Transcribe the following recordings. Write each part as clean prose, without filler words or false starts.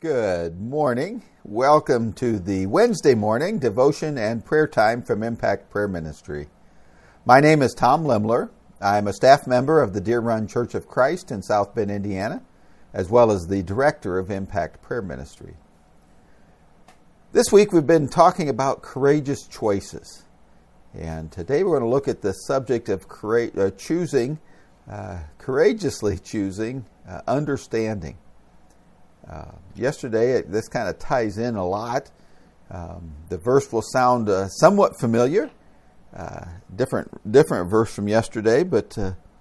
Good morning. Welcome to the Wednesday morning devotion and prayer time from Impact Prayer Ministry. My name is Tom Lemler. I'm a staff member of the Deer Run Church of Christ in South Bend, Indiana, as well as the director of Impact Prayer Ministry. This week we've been talking about courageous choices. And today we're going to look at the subject of courageously choosing understanding. Yesterday, this kind of ties in a lot. The verse will sound somewhat familiar, different verse from yesterday, but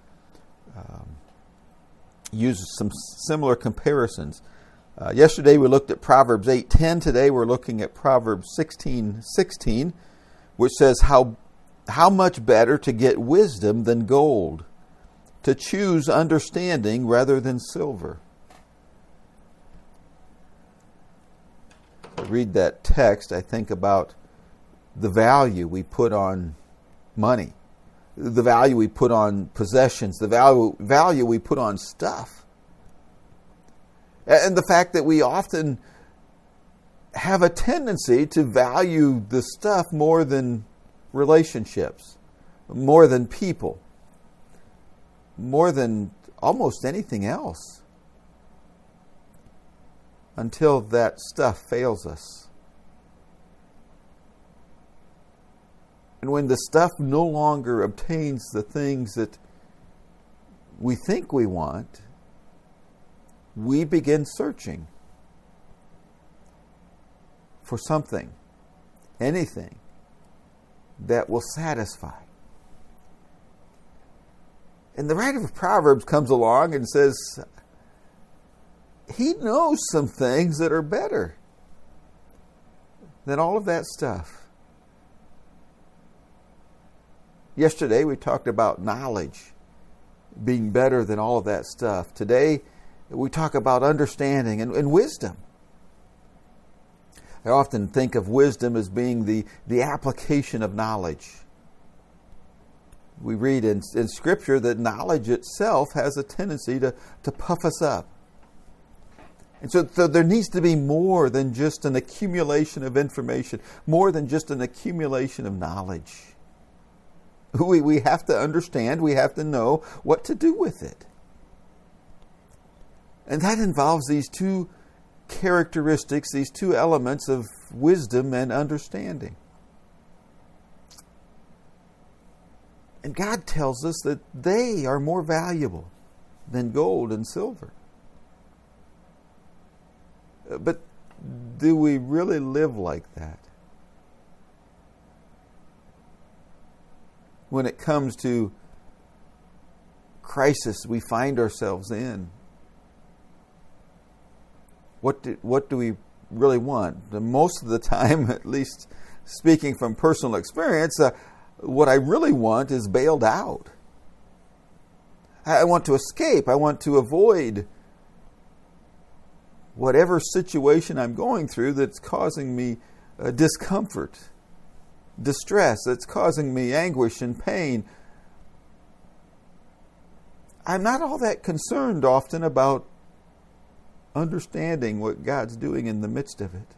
uses some similar comparisons. Yesterday we looked at Proverbs 8:10. Today we're looking at Proverbs 16:16, which says how much better to get wisdom than gold, to choose understanding rather than silver. I read that text, I think about the value we put on money, the value we put on possessions, the value we put on stuff. And the fact that we often have a tendency to value the stuff more than relationships, more than people, more than almost anything else, until that stuff fails us. And when the stuff no longer obtains the things that we think we want, we begin searching for something, anything that will satisfy. And the writer of Proverbs comes along and says, he knows some things that are better than all of that stuff. Yesterday we talked about knowledge being better than all of that stuff. Today we talk about understanding and wisdom. I often think of wisdom as being the application of knowledge. We read in Scripture that knowledge itself has a tendency to puff us up. And so there needs to be more than just an accumulation of information, more than just an accumulation of knowledge. We have to understand, we have to know what to do with it. And that involves these two characteristics, these two elements of wisdom and understanding. And God tells us that they are more valuable than gold and silver. But do we really live like that? When it comes to crisis we find ourselves in, what do we really want? Most of the time, at least speaking from personal experience, what I really want is bailed out. I want to escape. I want to avoid whatever situation I'm going through that's causing me discomfort, distress, that's causing me anguish and pain. I'm not all that concerned often about understanding what God's doing in the midst of it.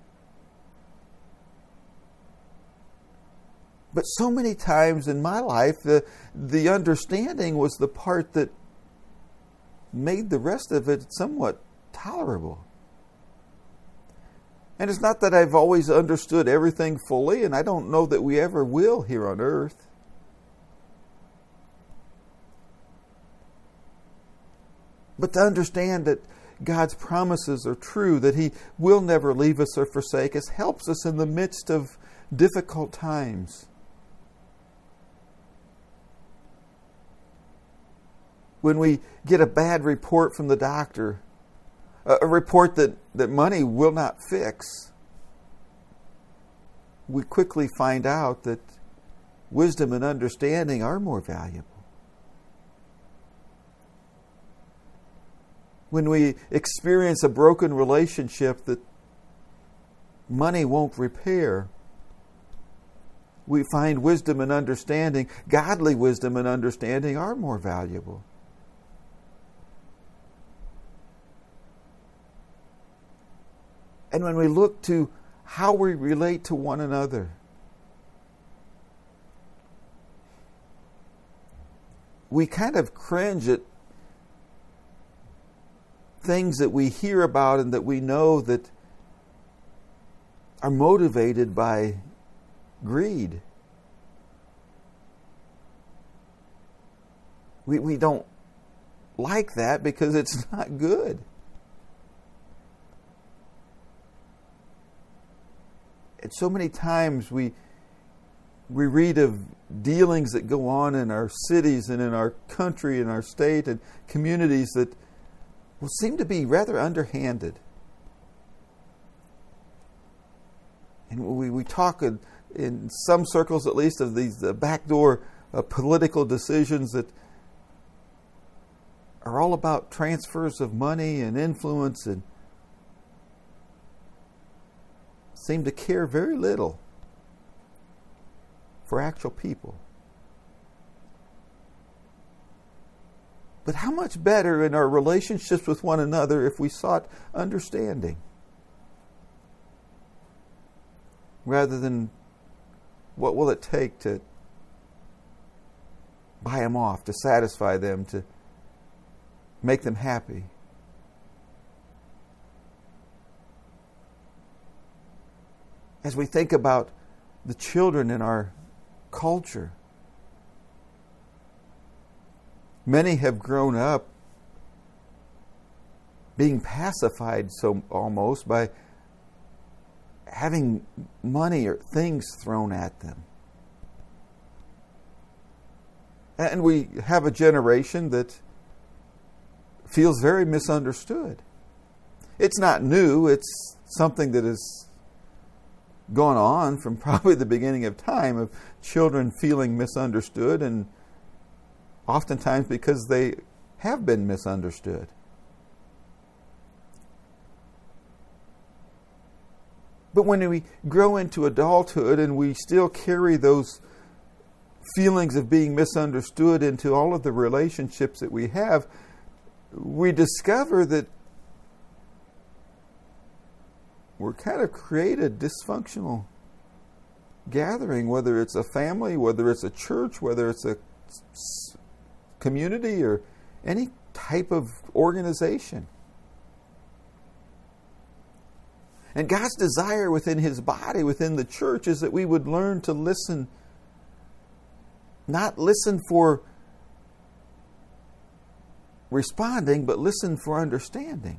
But so many times in my life, the understanding was the part that made the rest of it somewhat tolerable. And it's not that I've always understood everything fully, and I don't know that we ever will here on earth. But to understand that God's promises are true, that He will never leave us or forsake us, helps us in the midst of difficult times. When we get a bad report from the doctor, a report that money will not fix, we quickly find out that wisdom and understanding are more valuable. When we experience a broken relationship that money won't repair, we find wisdom and understanding, godly wisdom and understanding are more valuable. And when we look to how we relate to one another, we kind of cringe at things that we hear about and that we know that are motivated by greed. We don't like that because it's not good. And so many times we read of dealings that go on in our cities and in our country and our state and communities that will seem to be rather underhanded. And we talk in some circles, at least, of these backdoor political decisions that are all about transfers of money and influence and seem to care very little for actual people. But how much better in our relationships with one another if we sought understanding rather than what will it take to buy them off, to satisfy them, to make them happy. As we think about the children in our culture, many have grown up being pacified so almost by having money or things thrown at them. And we have a generation that feels very misunderstood. It's not new. It's something that has gone on from probably the beginning of time, of children feeling misunderstood, and oftentimes because they have been misunderstood. But when we grow into adulthood and we still carry those feelings of being misunderstood into all of the relationships that we have, we discover that we're kind of created dysfunctional gathering, whether it's a family, whether it's a church, whether it's a community, or any type of organization. And God's desire within His body, within the church, is that we would learn to listen, not listen for responding, but listen for understanding.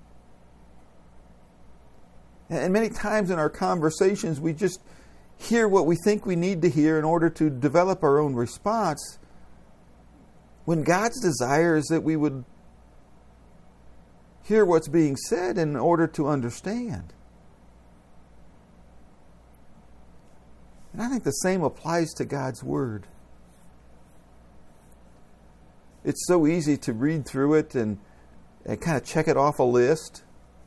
And many times in our conversations, we just hear what we think we need to hear in order to develop our own response, when God's desire is that we would hear what's being said in order to understand. And I think the same applies to God's Word. It's so easy to read through it and kind of check it off a list.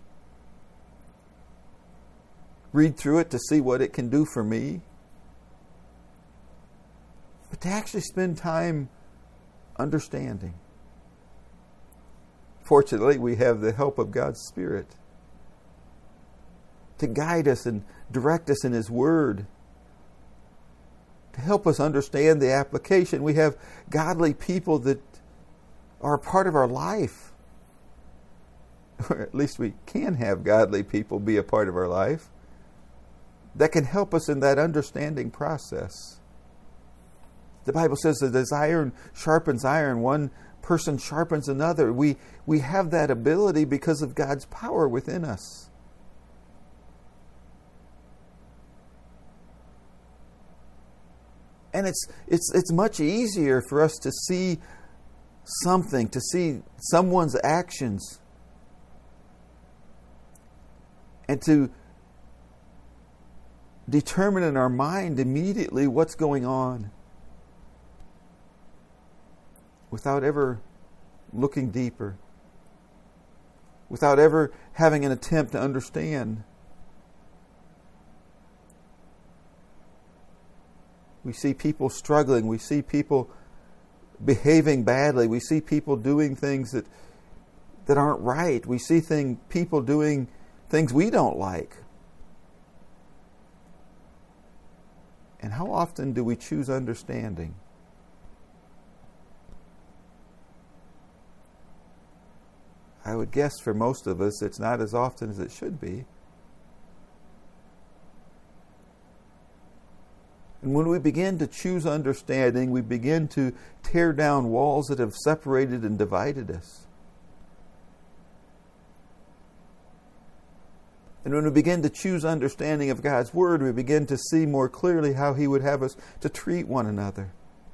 Read through it to see what it can do for me. But to actually spend time understanding. Fortunately, we have the help of God's Spirit to guide us and direct us in His Word, to help us understand the application. We have godly people that are a part of our life. Or at least we can have godly people be a part of our life that can help us in that understanding process. The Bible says that as iron sharpens iron, one person sharpens another. We have that ability because of God's power within us. And it's much easier for us to see something, to see someone's actions, and to determine in our mind immediately what's going on without ever looking deeper, without ever having an attempt to understand. We see people struggling. We see people behaving badly. We see people doing things that aren't right. We see people doing things we don't like. And how often do we choose understanding? I would guess for most of us it's not as often as it should be. And when we begin to choose understanding, we begin to tear down walls that have separated and divided us. And when we begin to choose understanding of God's Word, we begin to see more clearly how He would have us to treat one another.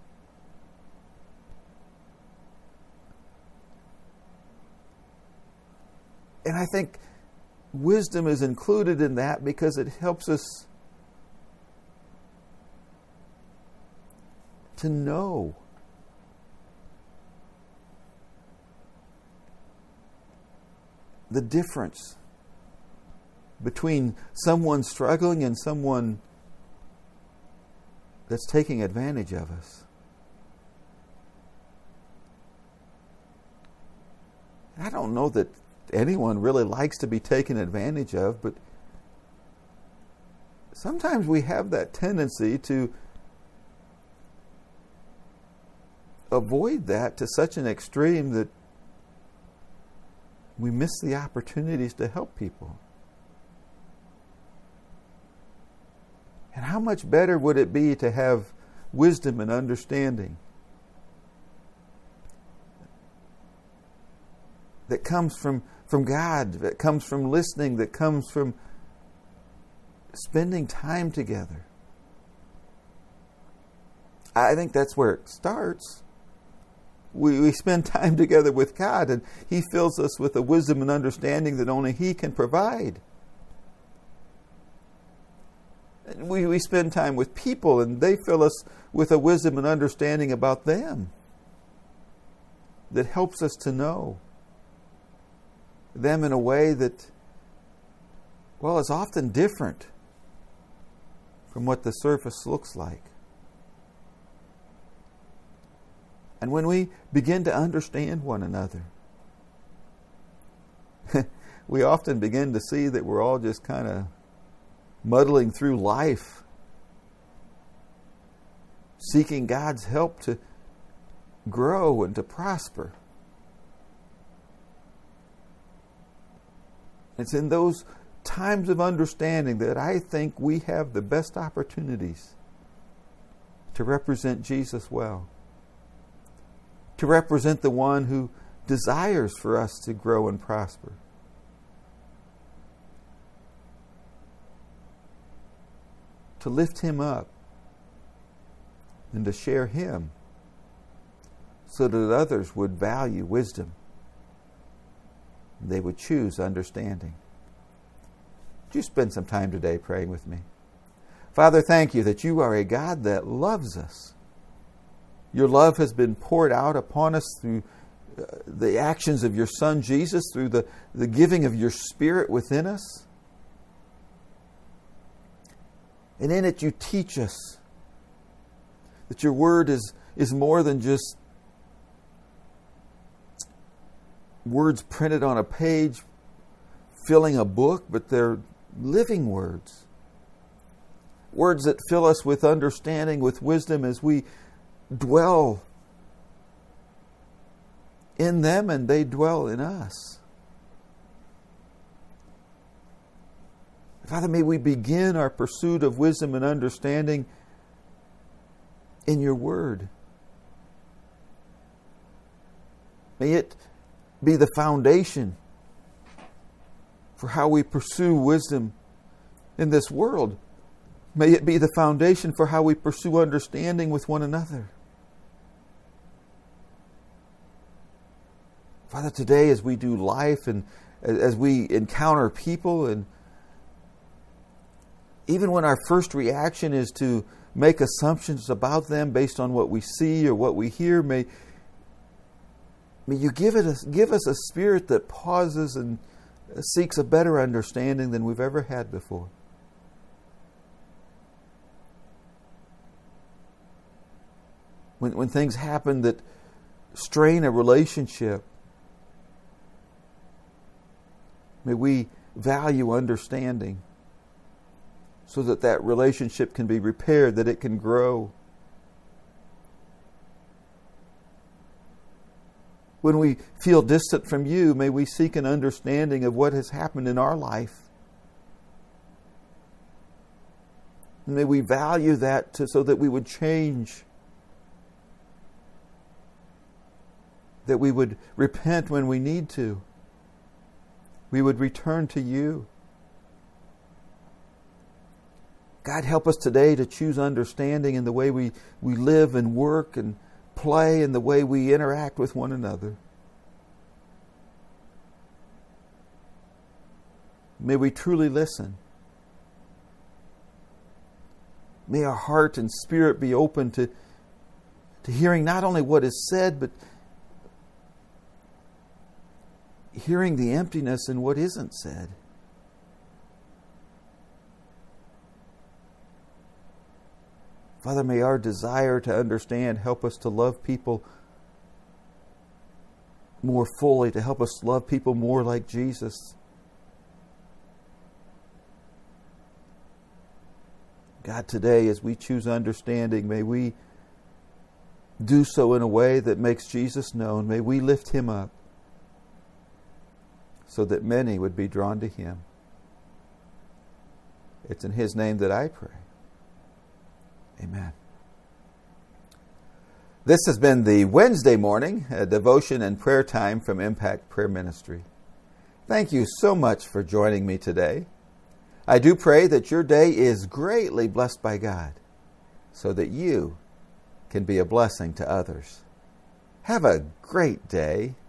And I think wisdom is included in that because it helps us to know. The difference between someone struggling and someone that's taking advantage of us. I don't know that anyone really likes to be taken advantage of, but sometimes we have that tendency to avoid that to such an extreme that we miss the opportunities to help people. And how much better would it be to have wisdom and understanding that comes from God, that comes from listening, that comes from spending time together? I think that's where it starts. We spend time together with God, and He fills us with a wisdom and understanding that only He can provide. We spend time with people, and they fill us with a wisdom and understanding about them that helps us to know them in a way that, well, is often different from what the surface looks like. And when we begin to understand one another, we often begin to see that we're all just kind of muddling through life, seeking God's help to grow and to prosper. It's in those times of understanding that I think we have the best opportunities to represent Jesus well, to represent the one who desires for us to grow and prosper. To lift Him up and to share Him so that others would value wisdom. They would choose understanding. Would you spend some time today praying with me? Father, thank You that You are a God that loves us. Your love has been poured out upon us through the actions of Your Son Jesus, through the giving of Your Spirit within us. And in it You teach us that Your Word is more than just words printed on a page filling a book, but they're living words. Words that fill us with understanding, with wisdom as we dwell in them and they dwell in us. Father, may we begin our pursuit of wisdom and understanding in Your Word. May it be the foundation for how we pursue wisdom in this world. May it be the foundation for how we pursue understanding with one another. Father, today as we do life and as we encounter people, and even when our first reaction is to make assumptions about them based on what we see or what we hear, may You give us a spirit that pauses and seeks a better understanding than we've ever had before. When things happen that strain a relationship, may we value understanding so that that relationship can be repaired, that it can grow. When we feel distant from you, may we seek an understanding of what has happened in our life. May we value that so that we would change, that we would repent when we need to. We would return to you. God, help us today to choose understanding in the way we live and work and play and the way we interact with one another. May we truly listen. May our heart and spirit be open to hearing not only what is said, but hearing the emptiness in what isn't said. Father, may our desire to understand help us to love people more fully, to help us love people more like Jesus. God, today as we choose understanding, may we do so in a way that makes Jesus known. May we lift Him up so that many would be drawn to Him. It's in His name that I pray. Amen. This has been the Wednesday morning devotion and prayer time from Impact Prayer Ministry. Thank you so much for joining me today. I do pray that your day is greatly blessed by God so that you can be a blessing to others. Have a great day.